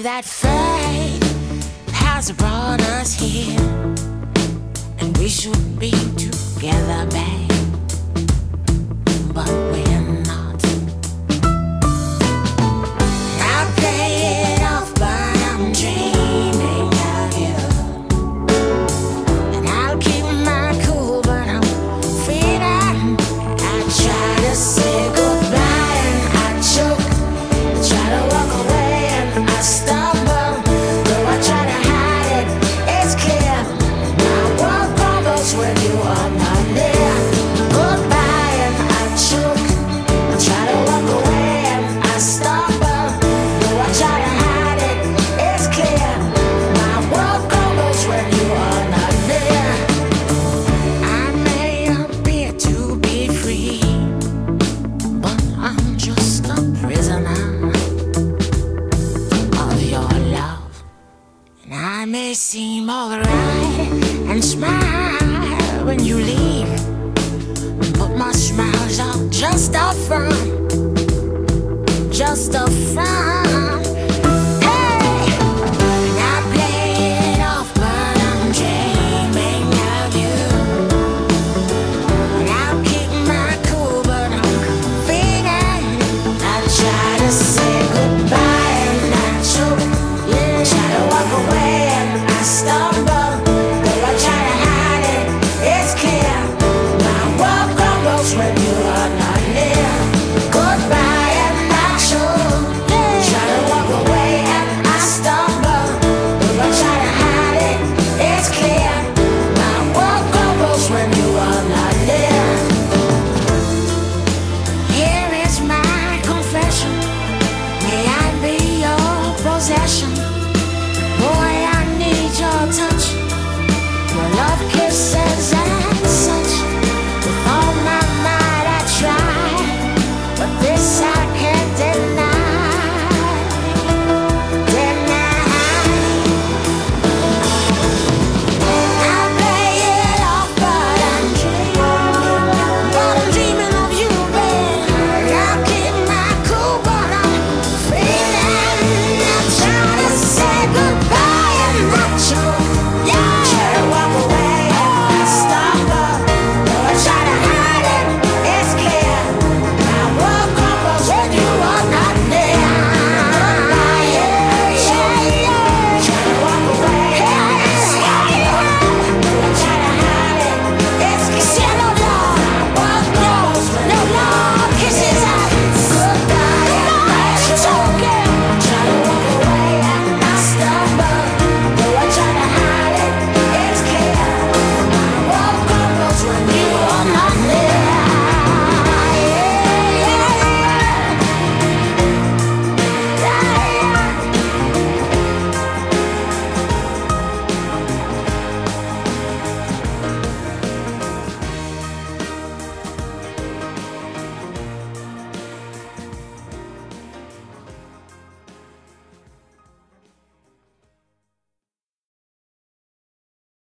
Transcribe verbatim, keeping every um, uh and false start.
that fate has brought us here, and we should be together, babe, but we're not. I play it off, but I'm dreaming of you, and I'll keep my cool, but I'm freedom. I try to say goodbye and I choke, I try to walk away and I stumble, though I try to hide it, it's clear. My world crumbles when you are not near. Goodbye and I choke, I try to walk away and I stumble, though I try to hide it, it's clear. My world crumbles when you are not near. I may appear to be free, but I'm just a prisoner of your love. And I may seem alright and smile when you leave, but my smiles are just a front, just a front.